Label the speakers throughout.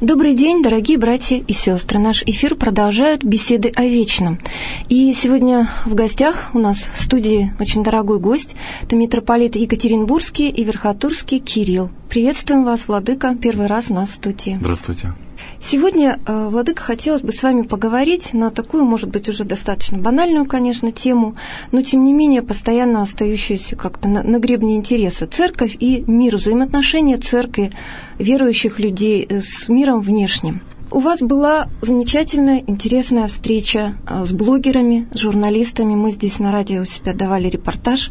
Speaker 1: Добрый день, дорогие братья и сестры. Наш эфир продолжают беседы о вечном. И сегодня в гостях у нас в студии очень дорогой гость. Это митрополит Екатеринбургский и Верхотурский Кирилл. Приветствуем вас, владыка, первый раз у нас в студии.
Speaker 2: Здравствуйте.
Speaker 1: Сегодня, владыка, хотелось бы с вами поговорить на такую, может быть, уже достаточно банальную, конечно, тему, но, тем не менее, постоянно остающуюся как-то на гребне интереса. Церковь и мир, взаимоотношения церкви, верующих людей с миром внешним. У вас была замечательная, интересная встреча с блогерами, с журналистами. Мы здесь на радио у себя давали репортаж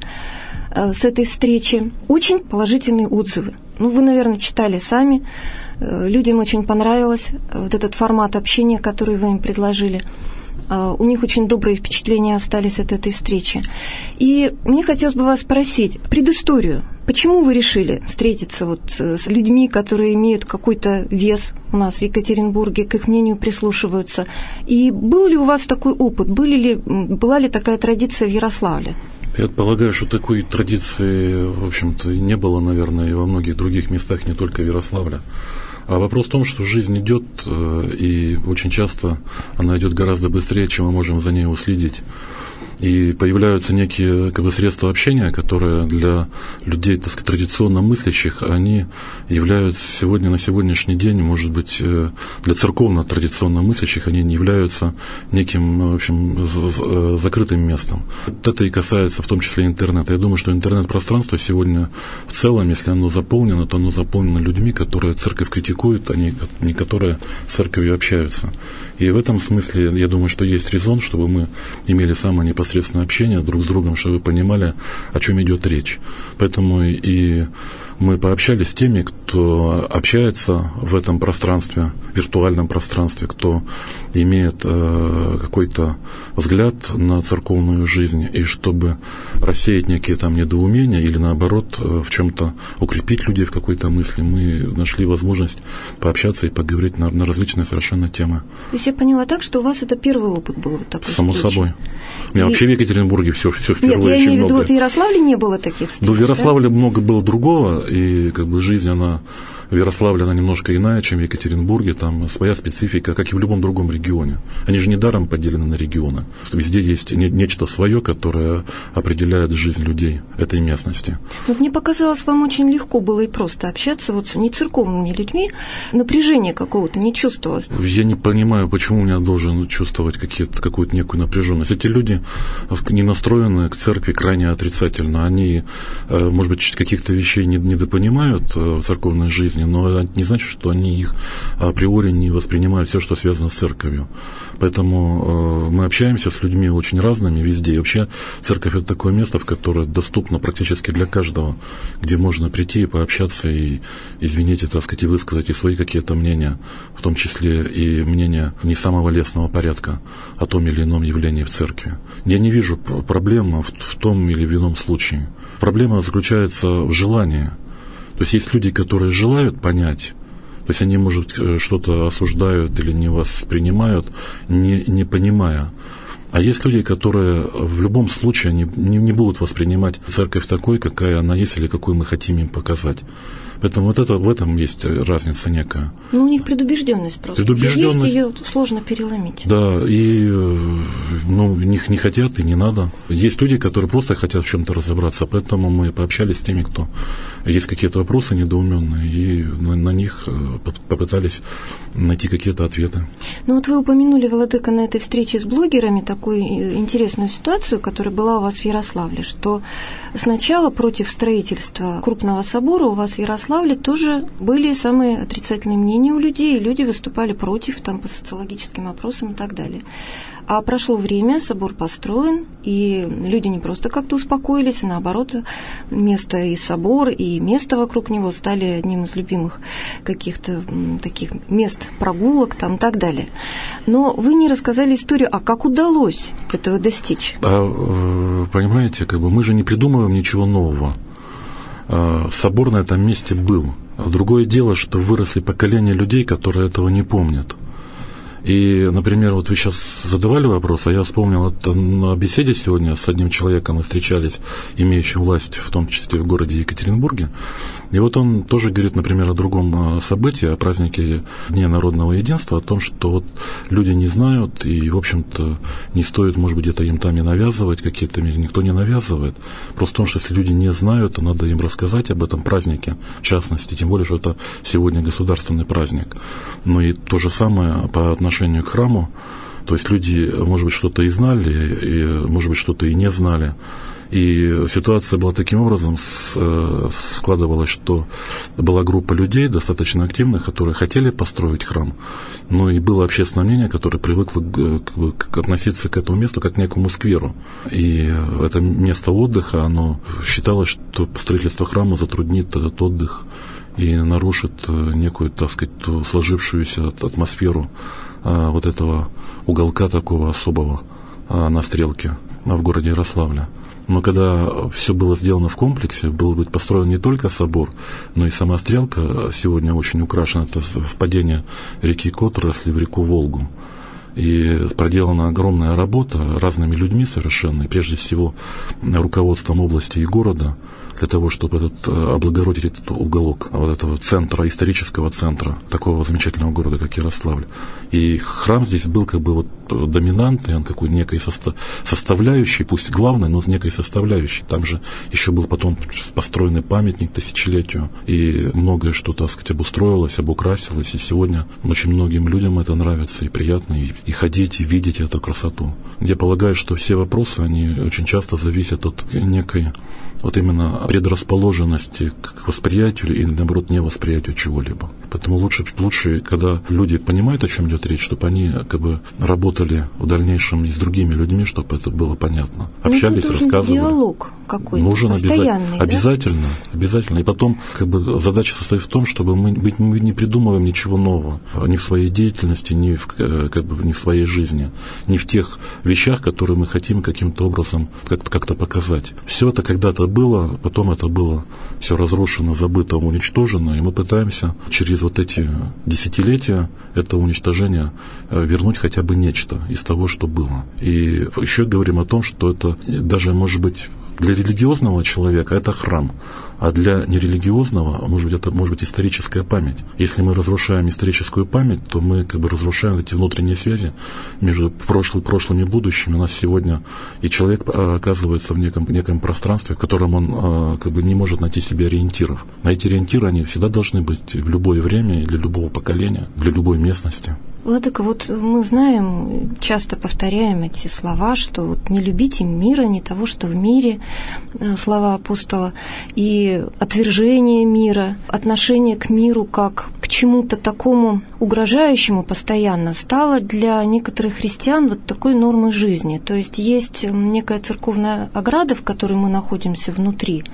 Speaker 1: с этой встречи. Очень положительные отзывы. Вы, наверное, читали сами. Людям очень понравилось вот этот формат общения, который вы им предложили. У них очень добрые впечатления остались от этой встречи. И мне хотелось бы вас спросить предысторию. Почему вы решили встретиться с людьми, которые имеют какой-то вес у нас в Екатеринбурге, к их мнению прислушиваются? И был ли у вас такой опыт? Была ли такая традиция в Ярославле?
Speaker 2: Я полагаю, что такой традиции, в общем-то, не было, наверное, и во многих других местах, не только в Ярославле. А вопрос в том, что жизнь идет, и очень часто она идет гораздо быстрее, чем мы можем за ней уследить. И появляются некие средства общения, которые для людей, так сказать, традиционно мыслящих, они являются сегодня, на сегодняшний день, может быть, для церковно-традиционно мыслящих, они не являются неким, в общем, закрытым местом. Это и касается в том числе интернета. Я думаю, что интернет-пространство сегодня в целом, если оно заполнено, то оно заполнено людьми, которые церковь критикуют, а не которые с церковью общаются. И в этом смысле, я думаю, что есть резон, чтобы мы имели самое непосредственное общение друг с другом, чтобы вы понимали, о чем идет речь. Поэтому и мы пообщались с теми, кто общается в этом пространстве, виртуальном пространстве, кто имеет какой-то взгляд на церковную жизнь, и чтобы рассеять некие там недоумения или наоборот в чем-то укрепить людей в какой-то мысли, мы нашли возможность пообщаться и поговорить на различные совершенно темы.
Speaker 1: То есть я поняла так, что у вас это первый опыт был такой
Speaker 2: Само
Speaker 1: встречи?
Speaker 2: собой. У меня вообще в Екатеринбурге все впервые.
Speaker 1: Нет, я имею в виду, в Ярославле не было таких встреч.
Speaker 2: В Ярославле много было другого, и жизнь, она в Ярославле, она немножко иная, чем в Екатеринбурге, там своя специфика, как и в любом другом регионе. Они же недаром поделены на регионы. Везде есть нечто свое, которое определяет жизнь людей этой местности.
Speaker 1: Мне показалось, вам очень легко было и просто общаться с нецерковными людьми, напряжения какого-то не чувствовалось.
Speaker 2: Я не понимаю, почему я должен чувствовать какую-то некую напряженность. Эти люди не настроены к церкви крайне отрицательно. Они, может быть, каких-то вещей недопонимают в церковной жизни, но это не значит, что они их априори не воспринимают все, что связано с церковью. Поэтому мы общаемся с людьми очень разными везде. И вообще церковь – это такое место, в которое доступно практически для каждого, где можно прийти и пообщаться, и, извините, так сказать, и высказать и свои какие-то мнения, в том числе и мнения не самого лестного порядка о том или ином явлении в церкви. Я не вижу проблемы в том или в ином случае. Проблема заключается в желании. То есть люди, которые желают понять, то есть они, может, что-то осуждают или не воспринимают, не понимая. А есть люди, которые в любом случае не будут воспринимать церковь такой, какая она есть или какую мы хотим им показать. Поэтому в этом есть разница некая.
Speaker 1: У них предубежденность просто. Есть, ее сложно переломить.
Speaker 2: Да, и них не хотят и не надо. Есть люди, которые просто хотят в чем-то разобраться, поэтому мы пообщались с теми, кто есть какие-то вопросы недоуменные, и на них попытались найти какие-то ответы.
Speaker 1: Вы упомянули, владыка, на этой встрече с блогерами такую интересную ситуацию, которая была у вас в Ярославле, что сначала против строительства крупного собора у вас в Ярославле тоже были самые отрицательные мнения у людей, и люди выступали против по социологическим опросам и так далее. А прошло время, собор построен, и люди не просто как-то успокоились, а наоборот, место и собор, и место вокруг него стали одним из любимых каких-то таких мест прогулок и так далее. Но вы не рассказали историю, а как удалось этого достичь?
Speaker 2: Понимаете, мы же не придумываем ничего нового. Собор на этом месте был. Другое дело, что выросли поколения людей, которые этого не помнят. И, например, вот вы сейчас задавали вопрос, а я вспомнил, это на беседе сегодня с одним человеком мы встречались, имеющим власть, в том числе в городе Екатеринбурге. И вот он тоже говорит, например, о другом событии, о празднике Дня народного единства, о том, что вот люди не знают, и, в общем-то, не стоит, может быть, где-то им там и навязывать какие-то, никто не навязывает. Просто в том, что если люди не знают, то надо им рассказать об этом празднике, в частности, тем более, что это сегодня государственный праздник. Ну и то же самое по отношению к храму, то есть люди, может быть, что-то и знали, и, может быть, что-то и не знали. И ситуация была таким образом, складывалась, что была группа людей достаточно активных, которые хотели построить храм, но и было общественное мнение, которое привыкло относиться к этому месту как к некому скверу. И это место отдыха, оно считалось, что строительство храма затруднит этот отдых и нарушит некую, так сказать, сложившуюся атмосферу вот этого уголка такого особого на Стрелке в городе Ярославле. Но когда все было сделано в комплексе, был бы построен не только собор, но и сама Стрелка сегодня очень украшена. Это впадение реки Которосли в реку Волгу. И проделана огромная работа разными людьми совершенно, и прежде всего руководством области и города, для того, чтобы облагородить этот уголок вот этого центра, исторического центра, такого замечательного города, как Ярославль. И храм здесь был как бы вот доминантный, он такой некой составляющей, пусть главной, но с некой составляющей. Там же еще был потом построенный памятник тысячелетию, и многое что, так сказать, обустроилось, обукрасилось, и сегодня очень многим людям это нравится, и приятно, и ходить, и видеть эту красоту. Я полагаю, что все вопросы, они очень часто зависят от некой вот именно предрасположенности к восприятию или, наоборот, невосприятию чего-либо. Поэтому лучше, когда люди понимают, о чем идет речь, чтобы они как бы работали в дальнейшем и с другими людьми, чтобы это было понятно. Общались, рассказывали.
Speaker 1: Диалог какой-то,
Speaker 2: нужен
Speaker 1: постоянный,
Speaker 2: обязательно, да? Обязательно. И потом как бы задача состоит в том, чтобы мы не придумываем ничего нового ни в своей деятельности, ни в своей жизни, ни в тех вещах, которые мы хотим каким-то образом как-то показать. Все это когда-то было, потом это было все разрушено, забыто, уничтожено, и мы пытаемся через вот эти десятилетия это уничтожение вернуть хотя бы нечто из того, что было. И еще говорим о том, что это даже, может быть, для религиозного человека это храм, а для нерелигиозного, это может быть историческая память. Если мы разрушаем историческую память, то мы как бы разрушаем эти внутренние связи между прошлым и будущим. У нас сегодня и человек оказывается в неком пространстве, в котором он как бы не может найти себе ориентиров. А эти ориентиры, они всегда должны быть в любое время и для любого поколения, для любой местности.
Speaker 1: Владыка, вот мы знаем, часто повторяем эти слова, что вот не любите мира, не того, что в мире, слова апостола, и отвержение мира, отношение к миру как к чему-то такому угрожающему постоянно стало для некоторых христиан вот такой нормой жизни. То есть есть некая церковная ограда, в которой мы находимся внутри,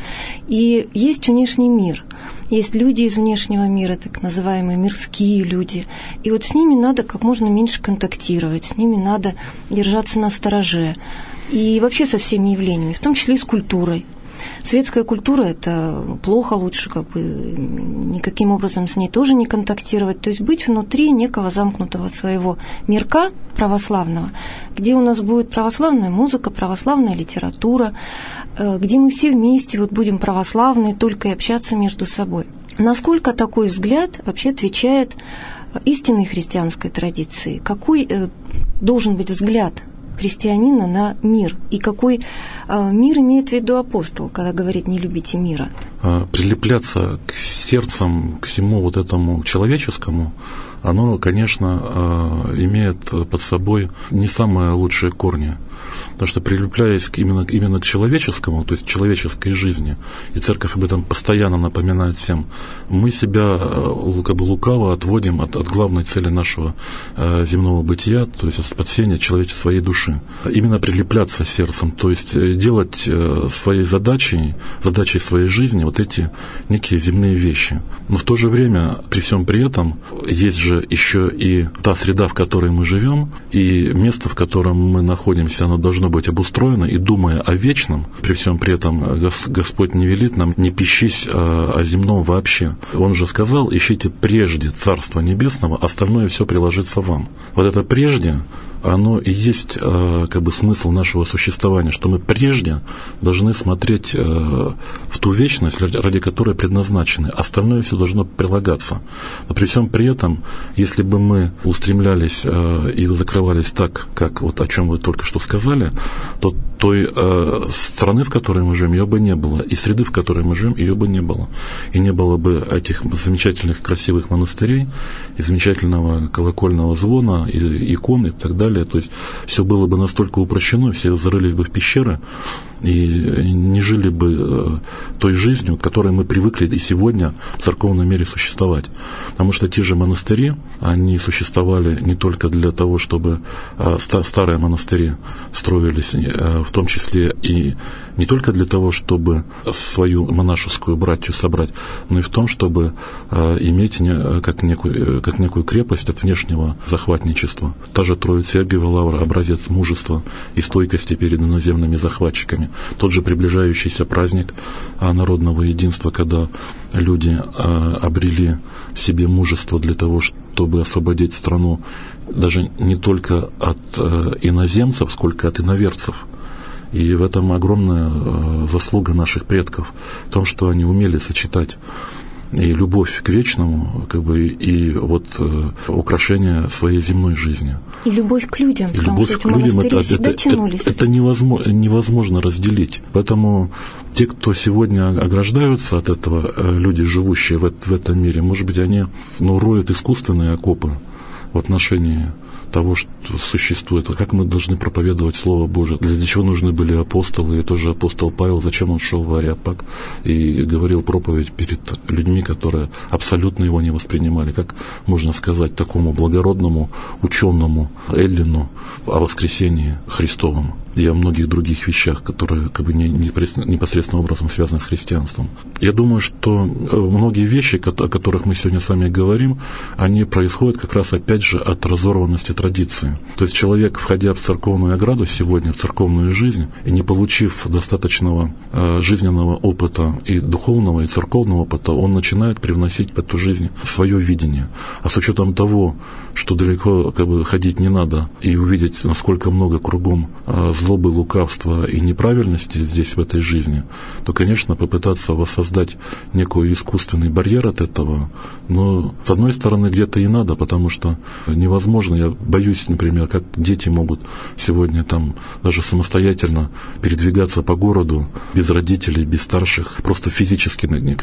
Speaker 1: и есть внешний мир. Есть люди из внешнего мира, так называемые мирские люди, и вот с ними надо как можно меньше контактировать, с ними надо держаться настороже. И вообще со всеми явлениями, в том числе и с культурой. Светская культура – это плохо, лучше как бы никаким образом с ней тоже не контактировать. То есть быть внутри некого замкнутого своего мирка православного, где у нас будет православная музыка, православная литература, где мы все вместе вот будем православные, только и общаться между собой. Насколько такой взгляд вообще отвечает истинной христианской традиции? Какой должен быть взгляд христианина на мир? И какой мир имеет в виду апостол, когда говорит «не любите мира»?
Speaker 2: Прилепляться к сердцам, к всему вот этому человеческому, оно, конечно, имеет под собой не самые лучшие корни. Потому что, прилепляясь именно к человеческому, то есть к человеческой жизни, и церковь об этом постоянно напоминает всем, мы себя как бы лукаво отводим от главной цели нашего земного бытия, то есть от спасения своей души. Именно прилепляться сердцем, то есть делать своей задачей своей жизни вот эти некие земные вещи. Но в то же время, при всем при этом, есть также еще и та среда, в которой мы живем, и место, в котором мы находимся, оно должно быть обустроено, и думая о вечном, при всем при этом Господь не велит нам не пищись о земном вообще. Он же сказал: ищите прежде Царства Небесного, остальное все приложится вам. Вот это прежде, оно и есть как бы смысл нашего существования, что мы прежде должны смотреть в ту вечность, ради которой предназначены. Остальное все должно прилагаться. Но при всем при этом, если бы мы устремлялись и закрывались так, как вот о чем вы только что сказали, то той страны, в которой мы живем, ее бы не было, и среды, в которой мы живем, ее бы не было. И не было бы этих замечательных, красивых монастырей, и замечательного колокольного звона, и икон, и так далее. То есть все было бы настолько упрощено, все зарылись бы в пещеры и не жили бы той жизнью, к которой мы привыкли и сегодня в церковном мире существовать. Потому что те же монастыри, они существовали не только для того, чтобы старые монастыри строились, в том числе и не только для того, чтобы свою монашескую братью собрать, но и в том, чтобы иметь как некую крепость от внешнего захватничества. Та же Троице-Сергиева лавра — образец мужества и стойкости перед иноземными захватчиками. Тот же приближающийся праздник народного единства, когда люди обрели в себе мужество для того, чтобы освободить страну даже не только от иноземцев, сколько от иноверцев. И в этом огромная заслуга наших предков, в том, что они умели сочетать и любовь к вечному, как бы, и вот украшение своей земной жизни.
Speaker 1: И любовь к людям,
Speaker 2: и любовь к людям, это невозможно разделить. Поэтому те, кто сегодня ограждаются от этого, люди, живущие в этом мире, может быть, они роют искусственные окопы в отношении того, что существует. Как мы должны проповедовать Слово Божие? Для чего нужны были апостолы? И тоже апостол Павел, зачем он шел в Ареопаг и говорил проповедь перед людьми, которые абсолютно его не воспринимали? Как можно сказать такому благородному ученому Эллину о воскресении Христовом и о многих других вещах, которые как бы непосредственным образом связаны с христианством? Я думаю, что многие вещи, о которых мы сегодня с вами говорим, они происходят как раз опять же от разорванности традиции. То есть человек, входя в церковную ограду сегодня, в церковную жизнь, и не получив достаточного жизненного опыта и духовного, и церковного опыта, он начинает привносить в эту жизнь свое видение. А с учетом того, что далеко как бы ходить не надо, и увидеть, насколько много кругом злобы, лукавства и неправильности здесь, в этой жизни, то, конечно, попытаться воссоздать некий искусственный барьер от этого, но, с одной стороны, где-то и надо, потому что невозможно, я боюсь, например, как дети могут сегодня там даже самостоятельно передвигаться по городу без родителей, без старших, просто физически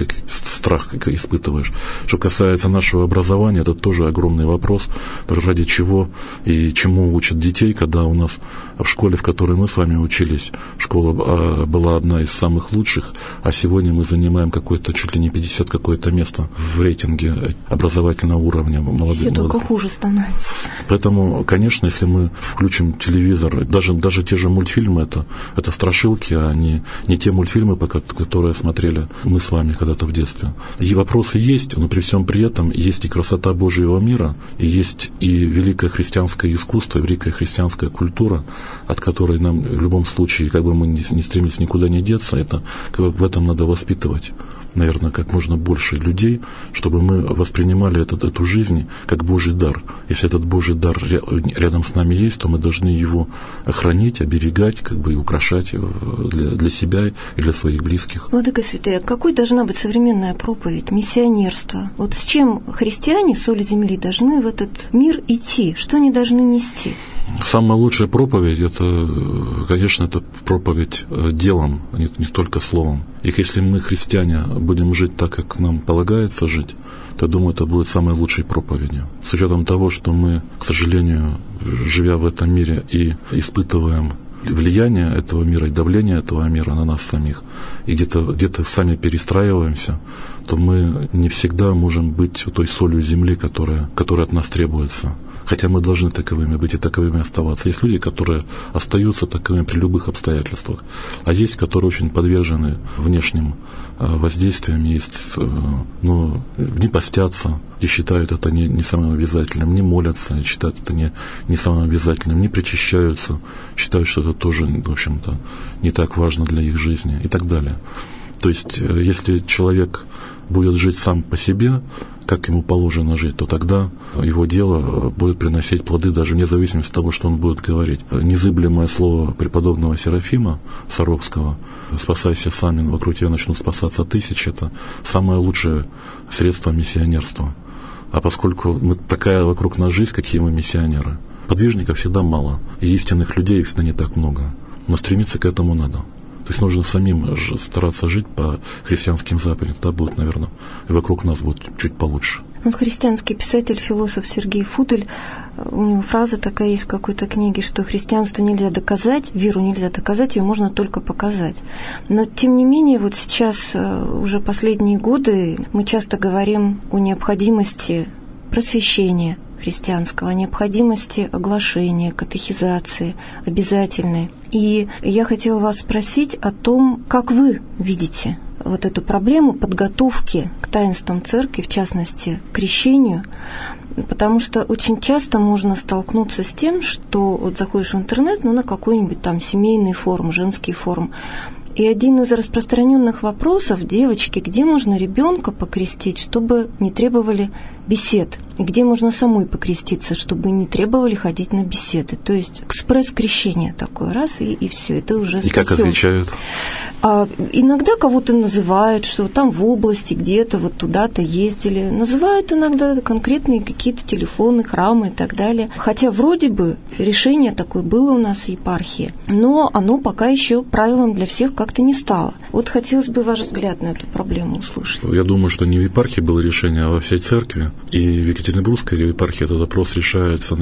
Speaker 2: страх испытываешь. Что касается нашего образования, это тоже огромный вопрос, ради чего и чему учат детей, когда у нас в школе, в которой мы с вами учились, школа была одна из самых лучших, а сегодня мы занимаем какое-то, чуть ли не 50 какое-то место в рейтинге образовательного уровня молодых.
Speaker 1: Все только хуже становится.
Speaker 2: Поэтому, конечно, если мы включим телевизор, даже те же мультфильмы, это страшилки, а не те мультфильмы, которые смотрели мы с вами когда-то в детстве. И вопросы есть, но при всем при этом есть и красота Божьего мира, и есть и великое христианское искусство, великая христианская культура, от которой нам в любом случае, как бы мы не стремились никуда не деться, это в этом надо воспитывать, наверное, как можно больше людей, чтобы мы воспринимали эту жизнь как Божий дар. Если этот Божий дар рядом с нами есть, то мы должны его хранить, оберегать, как бы и украшать для себя и для своих близких.
Speaker 1: Владыка Святый, какой должна быть современная проповедь, миссионерство? Вот с чем христиане, соль земли, должны в этот мир идти? Что они должны нести?
Speaker 2: Самая лучшая проповедь, это, конечно, это проповедь делом, а не только словом. И если мы, христиане, будем жить так, как нам полагается жить, то, я думаю, это будет самой лучшей проповедью. С учетом того, что мы, к сожалению, живя в этом мире и испытываем влияние этого мира и давление этого мира на нас самих, и где-то сами перестраиваемся, то мы не всегда можем быть той солью земли, которая от нас требуется. хотя мы должны таковыми быть и таковыми оставаться. Есть люди, которые остаются таковыми при любых обстоятельствах, а есть, которые очень подвержены внешним воздействиям, есть, не постятся и считают это не самым обязательным, не молятся и считают это не самым обязательным, не причащаются, считают, что это тоже, в общем-то, не так важно для их жизни и так далее. То есть, если человек будет жить сам по себе, как ему положено жить, то тогда его дело будет приносить плоды даже вне зависимости от того, что он будет говорить. Незыблемое слово преподобного Серафима Саровского «Спасайся сам, вокруг тебя начнут спасаться тысячи» — это самое лучшее средство миссионерства. А поскольку такая вокруг нас жизнь, какие мы миссионеры, подвижников всегда мало, и истинных людей всегда не так много, но стремиться к этому надо. То есть нужно самим стараться жить по христианским заповедям, тогда будет, наверное, и вокруг нас будет чуть получше.
Speaker 1: Христианский писатель, философ Сергей Фудель, у него фраза такая есть в какой-то книге, что христианство нельзя доказать, веру нельзя доказать, ее можно только показать. Но, тем не менее, вот сейчас, уже последние годы, мы часто говорим о необходимости просвещения христианского, о необходимости оглашения, катехизации обязательной. И я хотела вас спросить о том, как вы видите вот эту проблему подготовки к таинствам церкви, в частности, к крещению, потому что очень часто можно столкнуться с тем, что вот заходишь в интернет, на какой-нибудь там семейный форум, женский форум, и один из распространенных вопросов: девочки, где можно ребенка покрестить, чтобы не требовали бесед? И где можно самой покреститься, чтобы не требовали ходить на беседы? То есть экспресс-крещение такое, раз, и все, это уже спасёт.
Speaker 2: И как отвечают?
Speaker 1: Иногда кого-то называют, что там в области где-то вот туда-то ездили. Называют иногда конкретные какие-то телефоны, храмы и так далее. Хотя вроде бы решение такое было у нас в епархии, но оно пока еще правилом для всех как-то не стало. Вот хотелось бы ваш взгляд на эту проблему услышать.
Speaker 2: Я думаю, что не в епархии было решение, а во всей церкви. И в Екатеринбургской епархии этот вопрос решается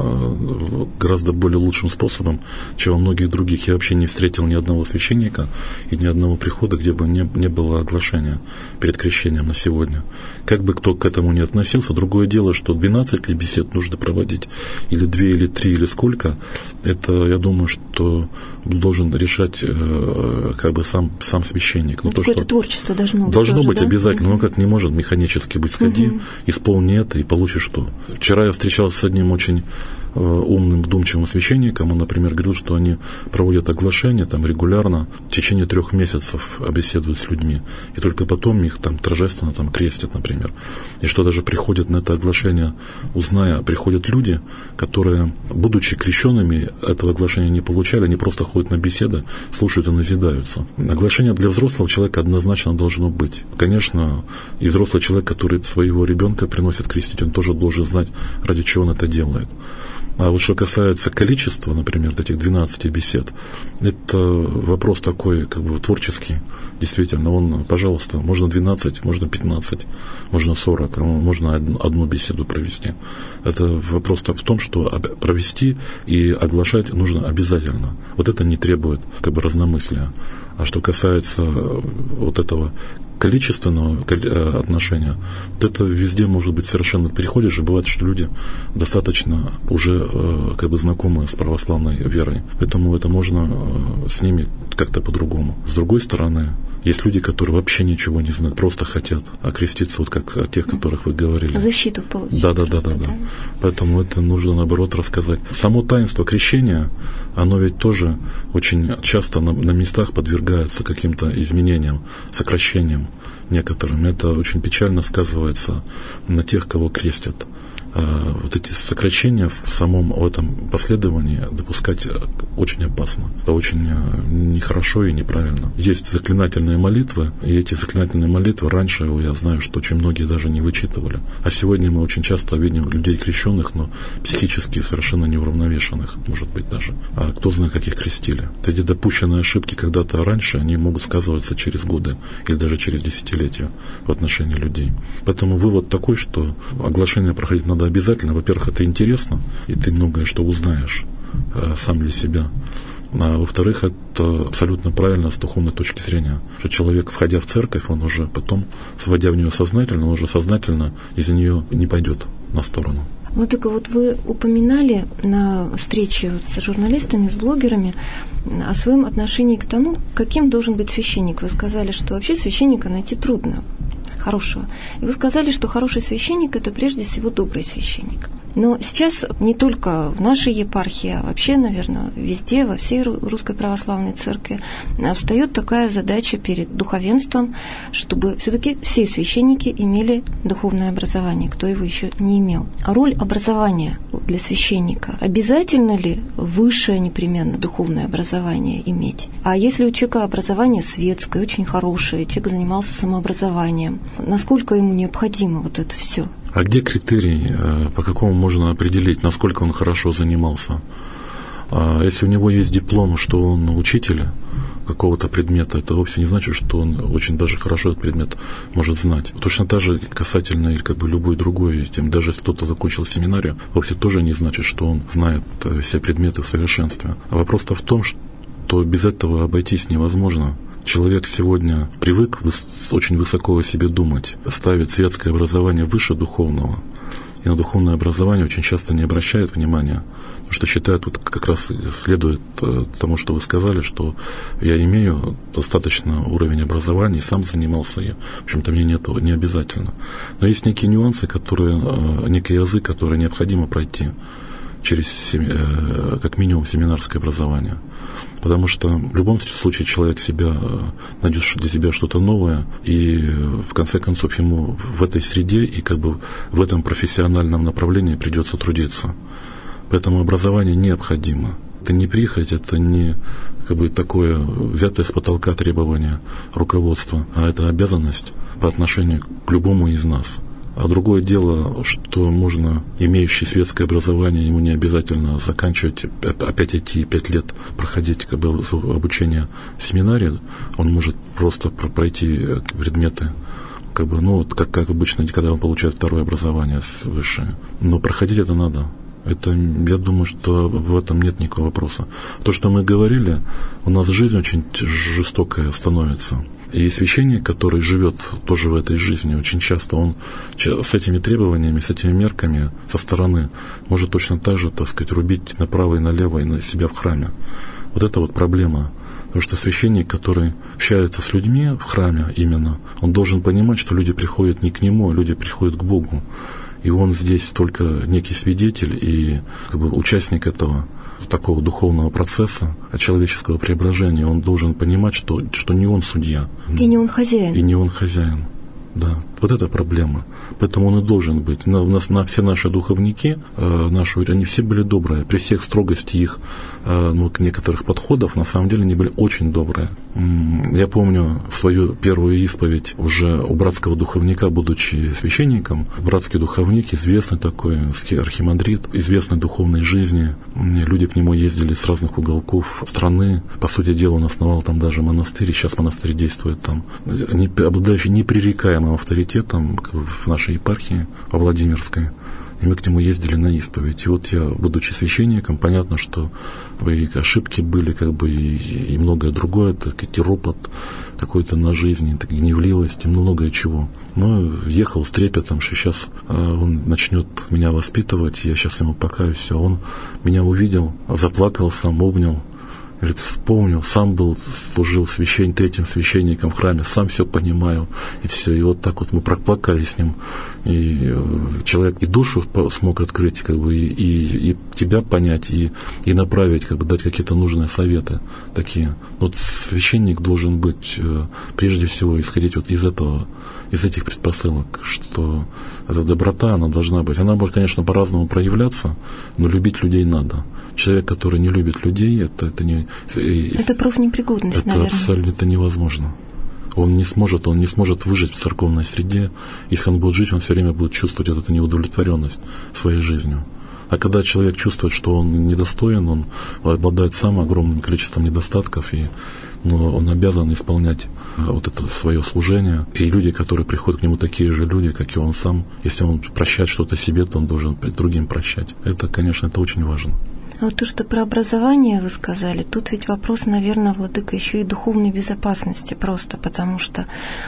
Speaker 2: гораздо более лучшим способом, чем во многих других. Я вообще не встретил ни одного священника и ни одного прихода, где бы не было оглашения перед крещением на сегодня. Как бы кто к этому ни относился, другое дело, что 12 ли бесед нужно проводить, или 2, или 3, или сколько, это, я думаю, что должен решать как бы сам священник. Но
Speaker 1: какое-то творчество должно быть.
Speaker 2: Должно
Speaker 1: тоже,
Speaker 2: быть,
Speaker 1: да?
Speaker 2: Обязательно, но как не может механически быть: сходи, исполни это и получишь что. Вчера я встречался с одним очень умным, вдумчивым священником. Он, например, говорил, что они проводят оглашения там регулярно, в течение 3 месяцев беседуют с людьми, и только потом их там торжественно там крестят, например. И что даже приходят на это оглашение, приходят люди, которые, будучи крещенными, этого оглашения не получали, они просто ходят на беседы, слушают и назидаются. Оглашение для взрослого человека однозначно должно быть. Конечно, и взрослый человек, который своего ребенка приносит крестить, он тоже должен знать, ради чего он это делает. А вот что касается количества, например, этих 12 бесед, это вопрос такой, как бы творческий, действительно. Пожалуйста, можно 12, можно 15, можно 40, можно одну беседу провести. Это вопрос в том, что провести и оглашать нужно обязательно. Вот это не требует как бы разномыслия. А что касается вот этого количественного отношения, это везде может быть совершенно. Приходишь, и бывает, что люди достаточно уже как бы знакомы с православной верой, поэтому это можно с ними как-то по-другому. С другой стороны, есть люди, которые вообще ничего не знают, просто хотят окреститься, вот как о тех, которых вы говорили.
Speaker 1: Защиту получить.
Speaker 2: Да. Поэтому это нужно, наоборот, рассказать. Само таинство крещения, оно ведь тоже очень часто на местах подвергается каким-то изменениям, сокращениям некоторым. Это очень печально сказывается на тех, кого крестят. Вот эти сокращения в этом последовании допускать очень опасно. Это очень нехорошо и неправильно. Есть заклинательные молитвы, и эти заклинательные молитвы раньше, я знаю, что очень многие даже не вычитывали. А сегодня мы очень часто видим людей крещенных, но психически совершенно неуравновешенных, может быть, даже. А кто знает, как их крестили. Эти допущенные ошибки когда-то раньше, они могут сказываться через годы или даже через десятилетия в отношении людей. Поэтому вывод такой, что оглашение проходить надо обязательно. Во-первых, это интересно, и ты многое что узнаешь сам для себя. А во-вторых, это абсолютно правильно с духовной точки зрения, что человек, входя в церковь, он уже потом, сводя в нее сознательно, он уже сознательно из нее не пойдет на сторону.
Speaker 1: Владыка, вот вы упоминали на встрече с журналистами, с блогерами о своем отношении к тому, каким должен быть священник. Вы сказали, что вообще священника найти трудно, хорошего. И вы сказали, что хороший священник – это прежде всего добрый священник. Но сейчас не только в нашей епархии, а вообще, наверное, везде, во всей Русской Православной Церкви встает такая задача перед духовенством, чтобы все-таки все священники имели духовное образование, кто его еще не имел. А роль образования для священника, обязательно ли высшее непременно духовное образование иметь? А если у человека образование светское, очень хорошее, человек занимался самообразованием, насколько ему необходимо вот это все?
Speaker 2: А где критерий, по какому можно определить, насколько он хорошо занимался? Если у него есть диплом, что он учитель какого-то предмета, это вовсе не значит, что он очень даже хорошо этот предмет может знать. Точно так же касательно или любой другой тем, даже если кто-то закончил семинарию, вовсе тоже не значит, что он знает все предметы в совершенстве. А вопрос-то в том, что без этого обойтись невозможно. Человек сегодня привык очень высоко о себе думать, ставит светское образование выше духовного, и на духовное образование очень часто не обращает внимания, потому что считает, вот как раз следует тому, что вы сказали, что я имею достаточно уровень образования и сам занимался им. В общем-то, мне нет, не обязательно. Но есть некие нюансы, некий язык, который необходимо пройти через, как минимум, семинарское образование. Потому что в любом случае человек найдет для себя что-то новое, и в конце концов ему в этой среде и в этом профессиональном направлении придется трудиться. Поэтому образование необходимо. Это не прихоть, это не такое взятое с потолка требование руководства, а это обязанность по отношению к любому из нас. А другое дело, что имеющий светское образование, ему не обязательно заканчивать, опять идти 5 лет проходить обучение в семинарии, он может просто пройти предметы, как обычно, когда он получает второе образование высшее. Но проходить это надо. Я думаю, что в этом нет никакого вопроса. То, что мы говорили, у нас жизнь очень жестокая становится. И священник, который живет тоже в этой жизни, очень часто он с этими требованиями, с этими мерками со стороны может точно так же, рубить направо и налево и на себя в храме. Вот это вот проблема. Потому что священник, который общается с людьми в храме именно, он должен понимать, что люди приходят не к нему, а люди приходят к Богу. И он здесь только некий свидетель и участник этого такого духовного процесса, человеческого преображения. Он должен понимать, что не он судья.
Speaker 1: И не он хозяин.
Speaker 2: И не он хозяин. Да, вот это проблема. Поэтому он и должен быть. Все наши духовники, они все были добрые. При всех строгости их некоторых подходов, на самом деле, они были очень добрые. Я помню свою первую исповедь уже у братского духовника, будучи священником. Братский духовник, известный такой архимандрит, известный духовной жизни. Люди к нему ездили с разных уголков страны. По сути дела, он основал там даже монастырь, сейчас монастырь действует там. Обладающий непререкаемым авторитетом в нашей епархии, во Владимирской. И мы к нему ездили на исповедь. И вот я, будучи священником, понятно, что и ошибки были, и многое другое, ропот какой-то на жизнь, гневливость, и многое чего. Но ехал с трепетом, что сейчас он начнет меня воспитывать, я сейчас ему покаюсь, все. Он меня увидел, заплакал сам, обнял. Говорит, вспомнил, сам служил третьим священником в храме, сам все понимаю, и все. И вот так вот мы проплакали с ним. И человек и душу смог открыть, и тебя понять, и направить, дать какие-то нужные советы такие. Вот священник должен быть, прежде всего, исходить вот из этих предпосылок, что эта доброта, она должна быть. Она может, конечно, по-разному проявляться, но любить людей надо. Человек, который не любит людей, это
Speaker 1: профнепригодность, наверное.
Speaker 2: Это абсолютно невозможно. Он не сможет выжить в церковной среде. Если он будет жить, он все время будет чувствовать эту неудовлетворенность своей жизнью. А когда человек чувствует, что он недостоин, он обладает самым огромным количеством недостатков, и но он обязан исполнять вот это свое служение. И люди, которые приходят к нему, такие же люди, как и он сам. Если он прощает что-то себе, то он должен другим прощать. Это, конечно, это очень важно.
Speaker 1: А вот то, что про образование вы сказали, тут ведь вопрос, наверное, владыка, еще и духовной безопасности просто, потому что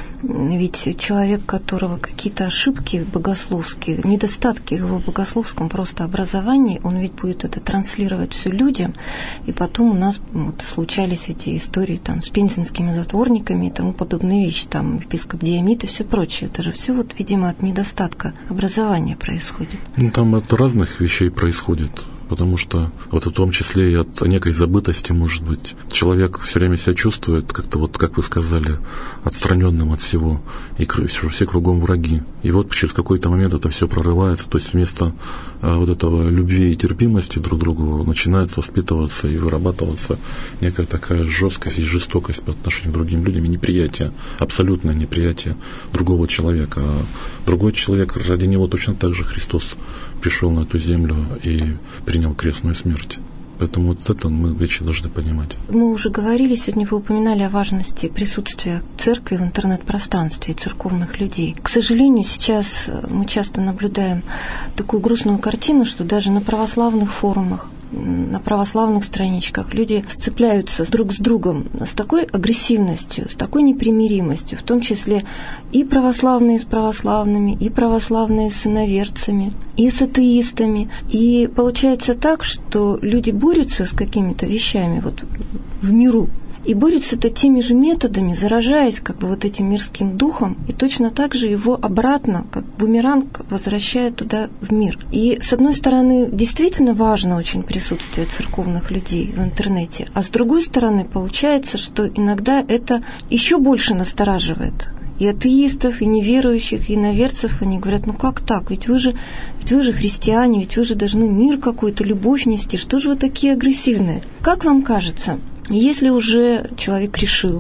Speaker 1: ведь человек, у которого какие-то ошибки богословские, недостатки в его богословском просто образовании, он ведь будет это транслировать все людям, и потом у нас вот случались эти истории там с пензенскими затворниками и тому подобные вещи, там епископ Диомид и все прочее. Это же все вот, видимо, от недостатка образования происходит.
Speaker 2: Ну, там от разных вещей происходит. Потому что вот в том числе и от некой забытости, может быть, человек все время себя чувствует как-то, вот как вы сказали, отстраненным от всего, и все кругом враги. И вот через какой-то момент это все прорывается, то есть вместо вот этого любви и терпимости друг к другу начинает воспитываться и вырабатываться некая такая жесткость и жестокость по отношению к другим людям, и неприятие, абсолютное неприятие другого человека. А другой человек, ради него точно так же Христос пришел на эту землю и принял крестную смерть. Поэтому вот это мы вещи должны понимать.
Speaker 1: Мы уже говорили, сегодня вы упоминали о важности присутствия церкви в интернет-пространстве и церковных людей. К сожалению, сейчас мы часто наблюдаем такую грустную картину, что даже на православных форумах, на православных страничках люди сцепляются друг с другом с такой агрессивностью, с такой непримиримостью, в том числе и православные с православными, и православные с иноверцами, и с атеистами. И получается так, что люди борются с какими-то вещами вот в миру, и борются-то теми же методами, заражаясь как бы вот этим мирским духом, и точно так же его обратно, как бумеранг, возвращает туда в мир. И, с одной стороны, действительно важно очень присутствие церковных людей в интернете, а с другой стороны, получается, что иногда это еще больше настораживает. И атеистов, и неверующих, и иноверцев, они говорят, ну как так, ведь вы же христиане, ведь вы же должны мир какой-то, любовь нести, что же вы такие агрессивные? Как вам кажется, если уже человек решил,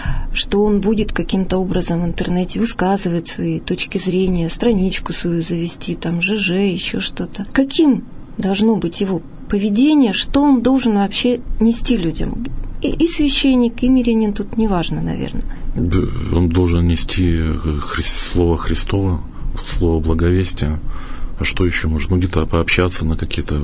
Speaker 1: что он будет каким-то образом в интернете высказывать свои точки зрения, страничку свою завести, там ЖЖ, еще что-то, каким должно быть его поведение, что он должен вообще нести людям? И священник, и мирянин, тут неважно, наверное.
Speaker 2: Он должен нести слово Христово, слово благовестия. А что еще можно? Где-то пообщаться на какие-то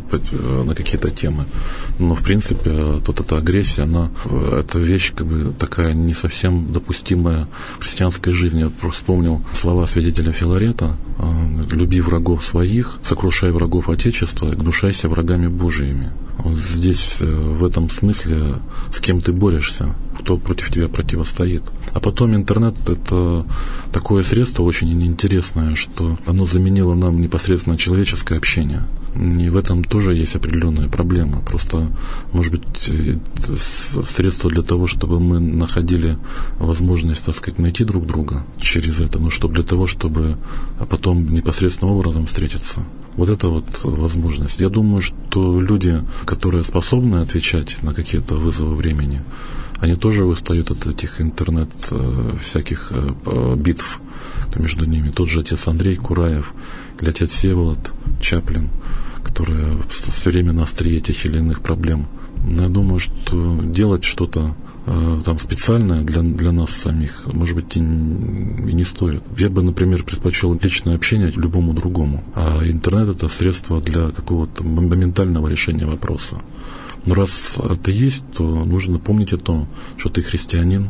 Speaker 2: темы. Но, в принципе, вот эта агрессия, это вещь как бы такая не совсем допустимая в христианской жизни. Я просто вспомнил слова святителя Филарета: «Люби врагов своих, сокрушай врагов Отечества, гнушайся врагами Божиими». Вот здесь, в этом смысле, с кем ты борешься, кто против тебя противостоит. А потом интернет – это такое средство очень интересное, что оно заменило нам непосредственно человеческое общение. И в этом тоже есть определенная проблема. Просто, может быть, средство для того, чтобы мы находили возможность, так сказать, найти друг друга через это, но для того, чтобы потом непосредственным образом встретиться. Вот это вот возможность. Я думаю, что люди, которые способны отвечать на какие-то вызовы времени, они тоже устают от этих интернет всяких битв между ними. Тот же отец Андрей Кураев или отец Всеволод Чаплин, которые все время на острие тех или иных проблем. Но я думаю, что делать что-то там специальное для нас самих, может быть, и не стоит. Я бы, например, предпочел личное общение любому другому, а интернет – это средство для какого-то моментального решения вопроса. Но раз это есть, то нужно помнить о том, что ты христианин,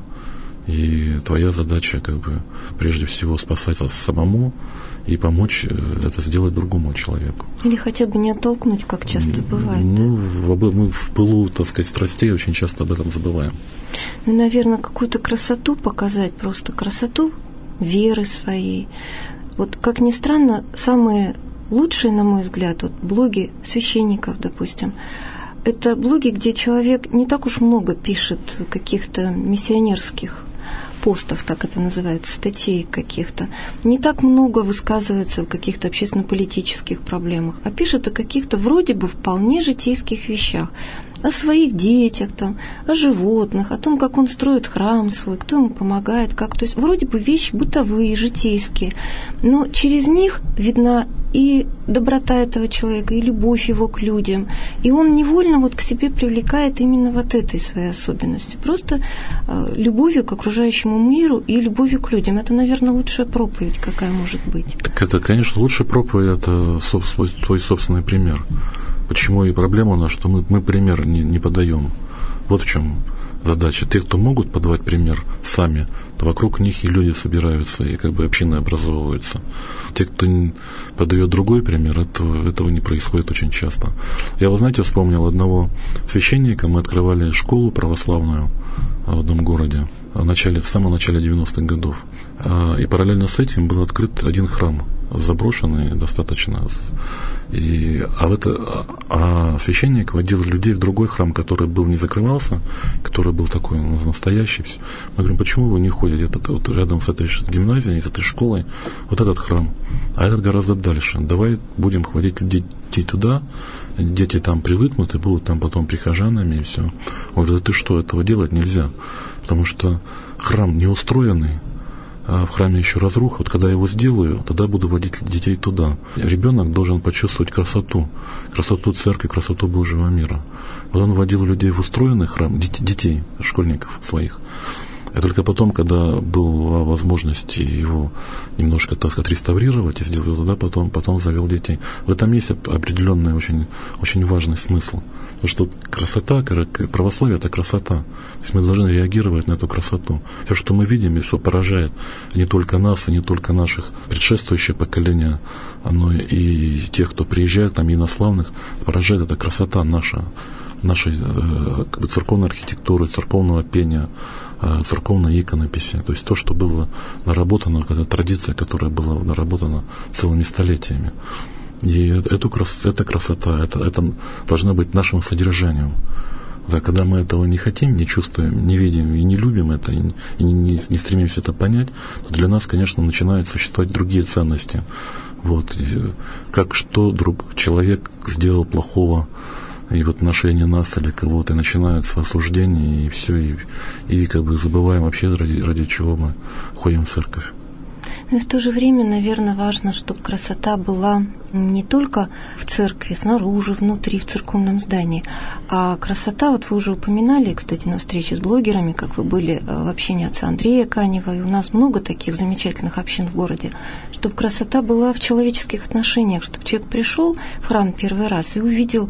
Speaker 2: и твоя задача, как бы, прежде всего, спасать вас самому и помочь это сделать другому человеку.
Speaker 1: Или хотя бы не оттолкнуть, как часто бывает.
Speaker 2: Мы в пылу, так сказать, страстей очень часто об этом забываем.
Speaker 1: Наверное, какую-то красоту показать, просто красоту веры своей. Вот, как ни странно, самые лучшие, на мой взгляд, вот блоги священников, допустим, это блоги, где человек не так уж много пишет каких-то миссионерских постов, так это называется, статей каких-то, не так много высказывается в каких-то общественно-политических проблемах, а пишет о каких-то вроде бы вполне житейских вещах, о своих детях, там, о животных, о том, как он строит храм свой, кто ему помогает, как, то есть вроде бы вещи бытовые, житейские, но через них видна и доброта этого человека, и любовь его к людям. И он невольно вот к себе привлекает именно вот этой своей особенностью. Просто любовью к окружающему миру и любовью к людям. Это, наверное, лучшая проповедь, какая может быть.
Speaker 2: Так это, конечно, лучшая проповедь – это твой собственный пример. Почему и проблема у нас, что мы пример не подаем. Вот в чем задача. Те, кто могут подавать пример сами, то вокруг них и люди собираются, и как бы общины образовываются. Те, кто подает другой пример, этого не происходит очень часто. Я, вы знаете, вспомнил одного священника, мы открывали школу православную в одном городе в самом начале 90-х годов. И параллельно с этим был открыт один храм, заброшенный достаточно. А священник водил людей в другой храм, который не закрывался, который был такой настоящий. Мы говорим, почему вы не ходите вот рядом с этой гимназией, с этой школой, вот этот храм, а этот гораздо дальше. Давай будем водить детей туда, дети там привыкнут и будут там потом прихожанами и все. Он говорит, ты что, этого делать нельзя, потому что храм не устроенный, а в храме еще разруха. Вот когда я его сделаю, тогда буду водить детей туда. Ребенок должен почувствовать красоту церкви, красоту Божьего мира. Вот он водил людей в устроенный храм, детей, школьников своих. И только потом, когда была возможность его немножко, так сказать, реставрировать и сделать его туда, потом завел детей. В этом есть определенный очень, очень важный смысл. Потому что красота, православие – это красота. То есть мы должны реагировать на эту красоту. Все, что мы видим и что поражает не только нас, и не только наших предшествующее поколение, но и тех, кто приезжает, там, инославных, поражает эта красота нашей как бы церковной архитектуры, церковного пения, церковной иконописи. То есть то, что было наработано, эта традиция, которая была наработана целыми столетиями. И эта красота, это должна быть нашим содержанием. Да, когда мы этого не хотим, не чувствуем, не видим и не любим это, и не стремимся это понять, то для нас, конечно, начинают существовать другие ценности. Вот. И что человек сделал плохого, и в отношении нас или кого-то, и начинается осуждение, и все, и как бы забываем вообще, ради чего мы ходим в церковь.
Speaker 1: Ну и в то же время, наверное, важно, чтобы красота была не только в церкви, снаружи, внутри, в церковном здании, а красота, вот вы уже упоминали, кстати, на встрече с блогерами, как вы были в общине отца Андрея Канева, и у нас много таких замечательных общин в городе, чтобы красота была в человеческих отношениях, чтобы человек пришел в храм первый раз и увидел,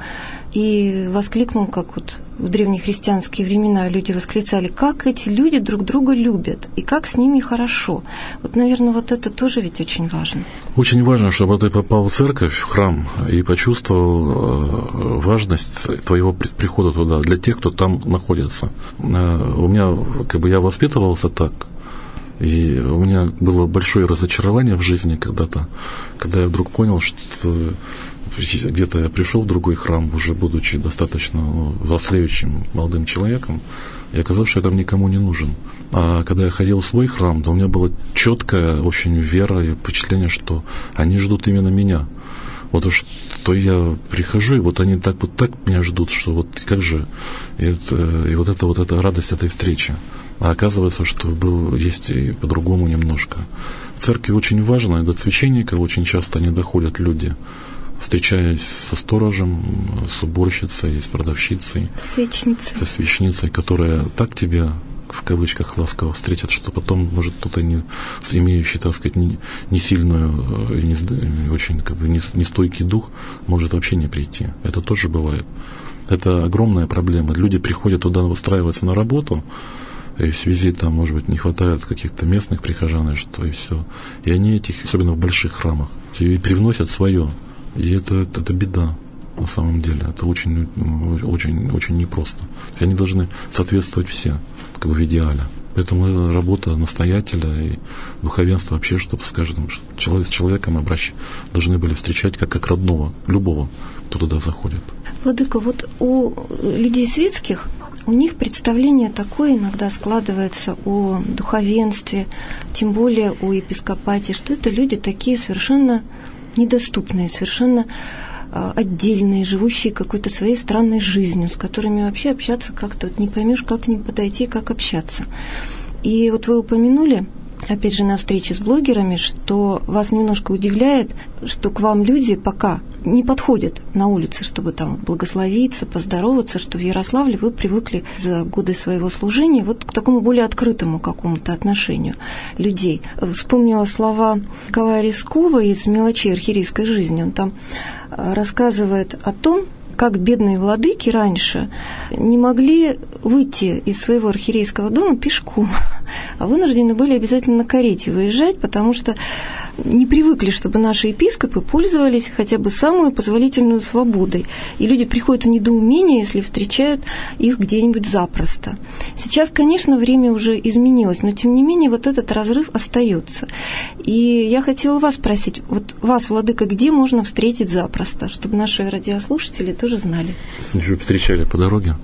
Speaker 1: и воскликнул, как вот в древнехристианские времена люди восклицали, как эти люди друг друга любят, и как с ними хорошо. Вот, наверное, вот это тоже ведь очень важно.
Speaker 2: Очень важно, чтобы ты попал в церковь, в храм, и почувствовал важность твоего прихода туда для тех, кто там находится. У меня, я воспитывался так, и у меня было большое разочарование в жизни когда-то, когда я вдруг понял, что где-то я пришел в другой храм, уже будучи достаточно взрослеющим молодым человеком, и оказалось, что я там никому не нужен. А когда я ходил в свой храм, то у меня была четкая очень вера и впечатление, что они ждут именно меня. Вот что я прихожу, и вот они так меня ждут, что вот как же, и вот эта радость этой встречи. А оказывается, что есть и по-другому немножко. В церкви очень важно, и до священника очень часто не доходят люди, встречаясь со сторожем, с уборщицей, с продавщицей, со свечницей, которая так тебя, в кавычках, ласково встретит, что потом, может, кто-то имеющий, так сказать, не сильную, очень не стойкий дух, может вообще не прийти. Это тоже бывает. Это огромная проблема. Люди приходят туда устраиваться на работу, и в связи там, может быть, не хватает каких-то местных прихожан, и все. И они особенно в больших храмах, и привносят свое. И это беда на самом деле. Это очень, очень, очень непросто. Они должны соответствовать все, в идеале. Поэтому работа настоятеля и духовенства вообще, чтобы с каждым с человеком должны были встречать как родного, любого, кто туда заходит.
Speaker 1: Владыка, вот у людей светских, у них представление такое иногда складывается о духовенстве, тем более о епископате, что это люди такие совершенно недоступные, совершенно отдельные, живущие какой-то своей странной жизнью, с которыми вообще общаться как-то не поймешь, как к ним подойти, как общаться. И вот вы упомянули опять же, на встрече с блогерами, что вас немножко удивляет, что к вам люди пока не подходят на улице, чтобы там благословиться, поздороваться, что в Ярославле вы привыкли за годы своего служения вот к такому более открытому какому-то отношению людей. Вспомнила слова Николая Лескова из «Мелочей архиерейской жизни». Он там рассказывает о том, как бедные владыки раньше не могли выйти из своего архиерейского дома пешком, а вынуждены были обязательно на карете выезжать, потому что не привыкли, чтобы наши епископы пользовались хотя бы самую позволительную свободой. И люди приходят в недоумение, если встречают их где-нибудь запросто. Сейчас, конечно, время уже изменилось, но тем не менее вот этот разрыв остается. И я хотела вас спросить, вот вас, владыка, где можно встретить запросто, чтобы наши радиослушатели тоже знали?
Speaker 2: Еще встречали по дороге,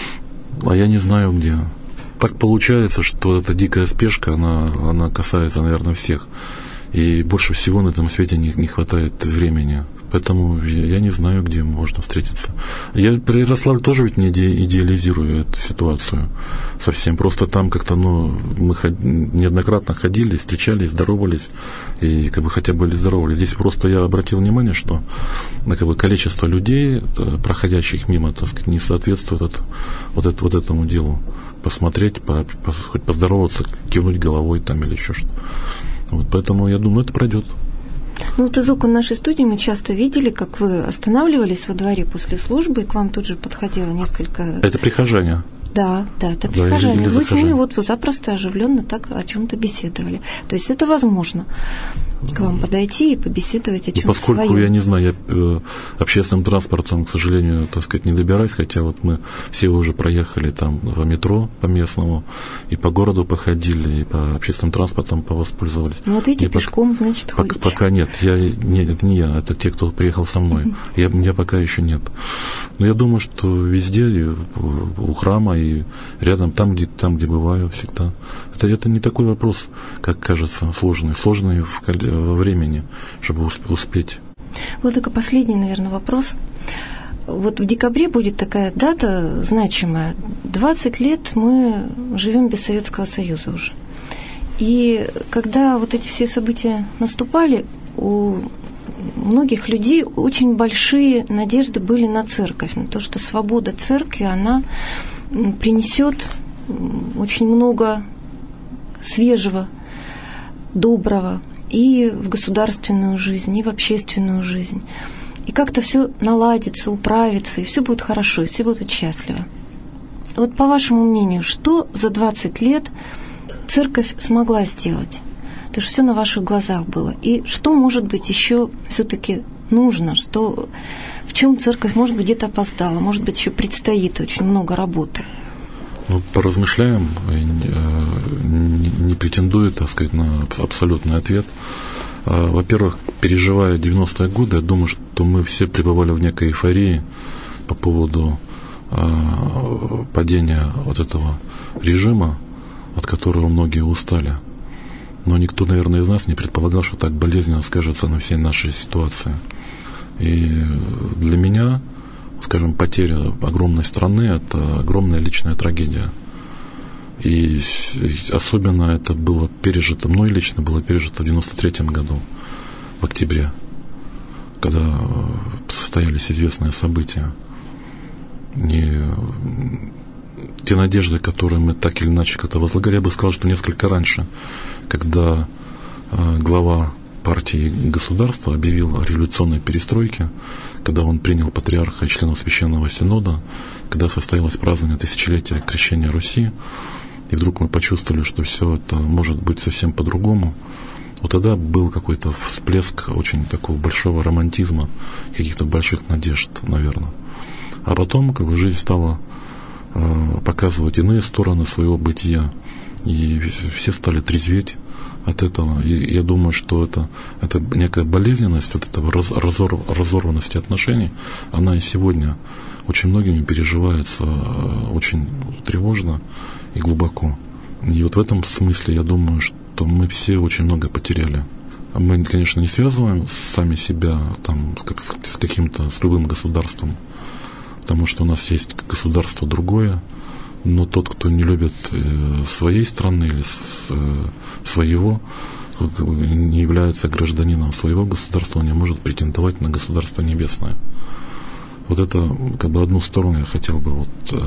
Speaker 2: а я не знаю где. Так получается, что эта дикая спешка, она касается, наверное, всех. И больше всего на этом свете не хватает времени. Поэтому я не знаю, где можно встретиться. Я про Ярославль тоже ведь не идеализирую эту ситуацию совсем. Просто там как-то, мы неоднократно ходили, встречались, здоровались, и хотя бы здоровались. Здесь просто я обратил внимание, что количество людей, проходящих мимо, так сказать, не соответствует вот этому делу. Посмотреть, хоть поздороваться, кивнуть головой там или еще что-то. Вот, поэтому я думаю, это пройдет.
Speaker 1: Вот из окон нашей студии мы часто видели, как вы останавливались во дворе после службы, и к вам тут же подходило несколько...
Speaker 2: Это прихожане.
Speaker 1: Да, это прихожане. Вы с ними запросто, оживленно так о чем-то беседовали. То есть это возможно к вам подойти и побеседовать о чем-то своем.
Speaker 2: Поскольку я не знаю, я общественным транспортом, к сожалению, так сказать, не добираюсь, хотя вот мы все уже проехали там в метро по местному, и по городу походили, и по общественным транспортом повоспользовались.
Speaker 1: Ну вот видите, пешком, значит, ходите.
Speaker 2: Пока нет, это не я, это те, кто приехал со мной. Я пока еще нет. Но я думаю, что везде, и у храма, и рядом, там, где бываю всегда. Это не такой вопрос, как кажется, сложный во времени, чтобы успеть.
Speaker 1: Владыка, последний, наверное, вопрос. Вот в декабре будет такая дата значимая. 20 лет мы живем без Советского Союза уже. И когда вот эти все события наступали, у многих людей очень большие надежды были на церковь, на то, что свобода церкви, она принесет очень много свежего, доброго и в государственную жизнь, и в общественную жизнь. И как-то все наладится, управится, и все будет хорошо, и все будут счастливы. Вот по вашему мнению, что за 20 лет церковь смогла сделать? Это же все на ваших глазах было. И что, может быть, еще все-таки нужно? В чем церковь, может быть, где-то опоздала, может быть, еще предстоит очень много работы?
Speaker 2: Поразмышляем, не претендую, так сказать, на абсолютный ответ. Во-первых, переживая 90-е годы, я думаю, что мы все пребывали в некой эйфории по поводу падения вот этого режима, от которого многие устали. Но никто, наверное, из нас не предполагал, что так болезненно скажется на всей нашей ситуации. И для меня, скажем, потеря огромной страны – это огромная личная трагедия. И особенно это было пережито, мной лично было пережито в 93-м году, в октябре, когда состоялись известные события. И те надежды, которые мы так или иначе как-то возлагали, я бы сказал, что несколько раньше, когда глава партии и государства объявил о революционной перестройке, когда он принял патриарха и членов Священного Синода, когда состоялось празднование тысячелетия крещения Руси, и вдруг мы почувствовали, что все это может быть совсем по-другому. Вот тогда был какой-то всплеск очень такого большого романтизма, каких-то больших надежд, наверное. А потом жизнь стала показывать иные стороны своего бытия, и все стали трезветь от этого. И я думаю, что это некая болезненность вот этого разорванности отношений, она и сегодня очень многими переживается очень тревожно и глубоко. И вот в этом смысле я думаю, что мы все очень много потеряли. Мы, конечно, не связываем сами себя там, с любым государством, потому что у нас есть государство другое, Но тот, кто не любит своей страны или своего, не является гражданином своего государства, он не может претендовать на государство небесное. Вот это одну сторону я хотел бы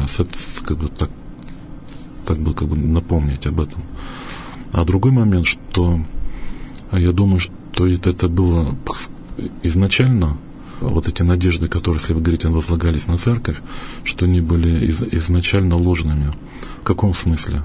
Speaker 2: напомнить об этом. А другой момент, что я думаю, что это было изначально, вот эти надежды, которые, если вы говорите, возлагались на церковь, что они были изначально ложными. В каком смысле?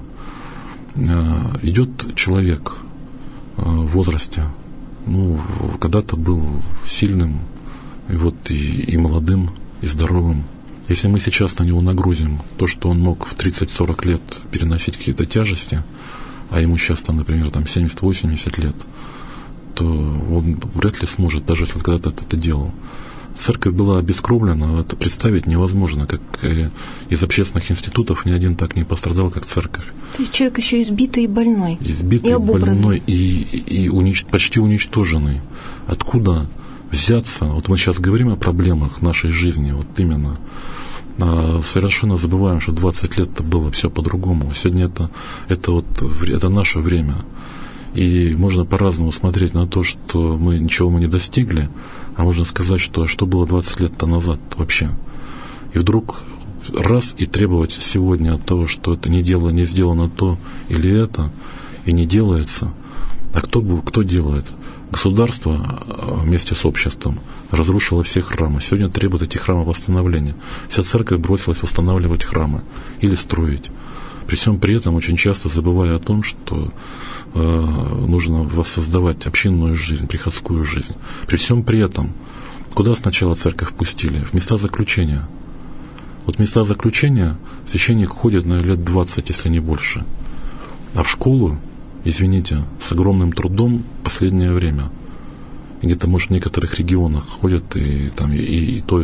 Speaker 2: Идет человек в возрасте, когда-то был сильным, и молодым, и здоровым. Если мы сейчас на него нагрузим то, что он мог в 30-40 лет переносить какие-то тяжести, а ему сейчас, например, 70-80 лет, то он вряд ли сможет, даже если когда-то это делал. Церковь была обескровлена, это представить невозможно, как из общественных институтов ни один так не пострадал, как церковь.
Speaker 1: То есть человек еще избитый и больной.
Speaker 2: Избитый, больной и почти уничтоженный. Откуда взяться? Вот мы сейчас говорим о проблемах нашей жизни, вот именно. Совершенно забываем, что 20 лет-то было все по-другому. Сегодня это наше время. И можно по-разному смотреть на то, что ничего мы не достигли, а можно сказать, что было 20 лет назад вообще. И вдруг раз и требовать сегодня от того, что это не сделано то или это, и не делается. А кто делает? Государство вместе с обществом разрушило все храмы. Сегодня требует этих храмов восстановления. Вся церковь бросилась восстанавливать храмы или строить. При всем при этом очень часто забывая о том, что нужно воссоздавать общинную жизнь, приходскую жизнь. При всем при этом, куда сначала церковь пустили? В места заключения. Вот в места заключения священник ходит, наверное, лет 20, если не больше. А в школу, извините, с огромным трудом последнее время. Где-то, может, в некоторых регионах ходят, и то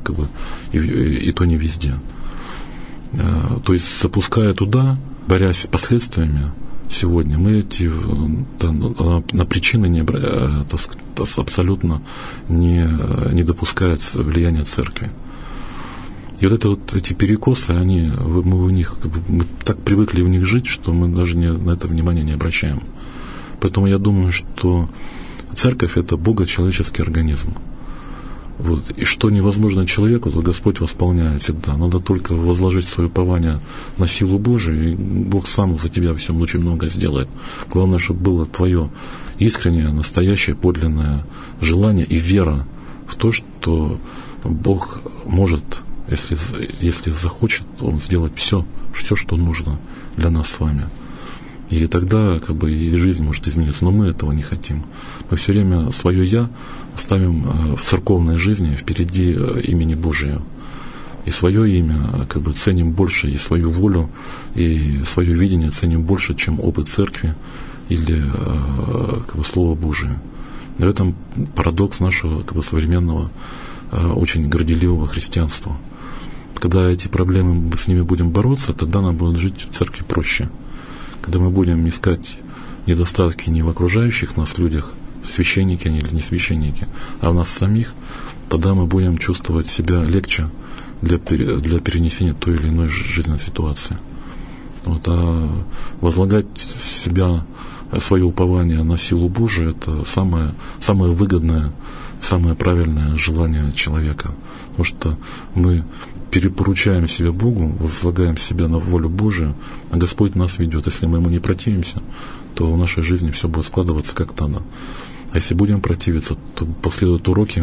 Speaker 2: не везде. То есть, запуская туда, борясь с последствиями, сегодня мы на причины абсолютно не допускается влияние церкви. И эти перекосы, мы так привыкли в них жить, что мы даже на это внимание не обращаем. Поэтому я думаю, что церковь — это богочеловеческий организм. И что невозможно человеку, то Господь восполняет всегда. Надо только возложить свое упование на силу Божию, и Бог сам за тебя всем очень много сделает. Главное, чтобы было твое искреннее, настоящее, подлинное желание и вера в то, что Бог может, если захочет, Он сделать все, что нужно для нас с вами. И тогда и жизнь может измениться. Но мы этого не хотим. Мы все время свое «я» ставим в церковной жизни впереди имени Божия. И свое имя ценим больше, и свою волю, и свое видение ценим больше, чем опыт церкви или Слово Божие. В этом парадокс нашего современного, очень горделивого христианства. Когда эти проблемы, мы с ними будем бороться, тогда нам будет жить в церкви проще. Когда мы будем искать недостатки не в окружающих нас людях, священники они или не священники, а в нас самих, тогда мы будем чувствовать себя легче для перенесения той или иной жизненной ситуации. А возлагать свое упование на силу Божию — это самое выгодное, самое правильное желание человека. Потому что мы перепоручаем себя Богу, возлагаем себя на волю Божию, а Господь нас ведет. Если мы Ему не противимся, то в нашей жизни все будет складываться как-то надо. А если будем противиться, то последуют уроки,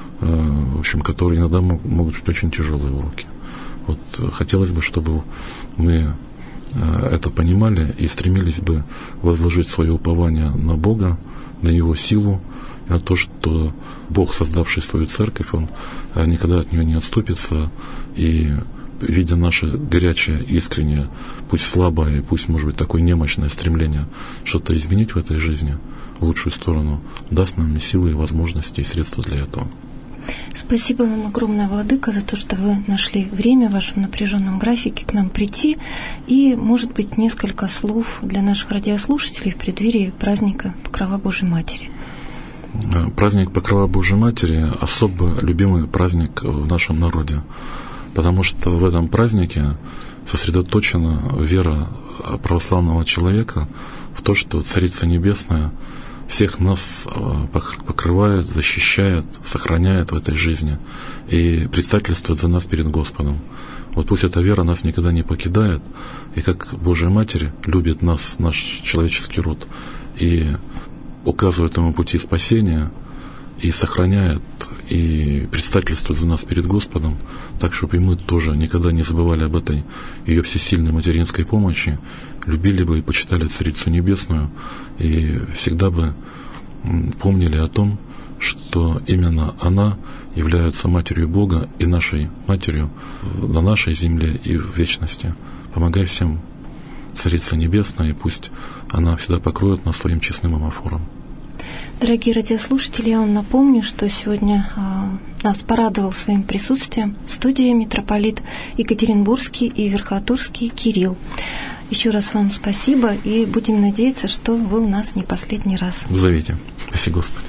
Speaker 2: которые иногда могут быть очень тяжелые уроки. Хотелось бы, чтобы мы это понимали и стремились бы возложить свое упование на Бога, на Его силу, и на то, что Бог, создавший свою церковь, Он никогда от нее не отступится, и, видя наше горячее, искреннее, пусть слабое, пусть, может быть, такое немощное стремление что-то изменить в этой жизни в лучшую сторону, даст нам силы, возможности и средства для этого.
Speaker 1: Спасибо вам огромное, Владыка, за то, что вы нашли время в вашем напряженном графике к нам прийти. И, может быть, несколько слов для наших радиослушателей в преддверии праздника Покрова Божьей Матери.
Speaker 2: Праздник Покрова Божьей Матери – особо любимый праздник в нашем народе, потому что в этом празднике сосредоточена вера православного человека в то, что Царица Небесная всех нас покрывает, защищает, сохраняет в этой жизни и предстательствует за нас перед Господом. Вот пусть эта вера нас никогда не покидает, и как Божья Матерь любит нас, наш человеческий род, и указывает ему пути спасения, и сохраняет, и предстательствует за нас перед Господом, так, чтобы и мы тоже никогда не забывали об этой ее всесильной материнской помощи, любили бы и почитали Царицу Небесную, и всегда бы помнили о том, что именно она является Матерью Бога и нашей Матерью на нашей земле и в вечности. Помогай всем, Царица Небесная, и пусть она всегда покроет нас своим честным амофором.
Speaker 1: Дорогие радиослушатели, я вам напомню, что сегодня нас порадовал своим присутствием в студии митрополит Екатеринбургский и Верхотурский Кирилл. Еще раз вам спасибо, и будем надеяться, что вы у нас не последний раз.
Speaker 2: В завете. Спаси Господи.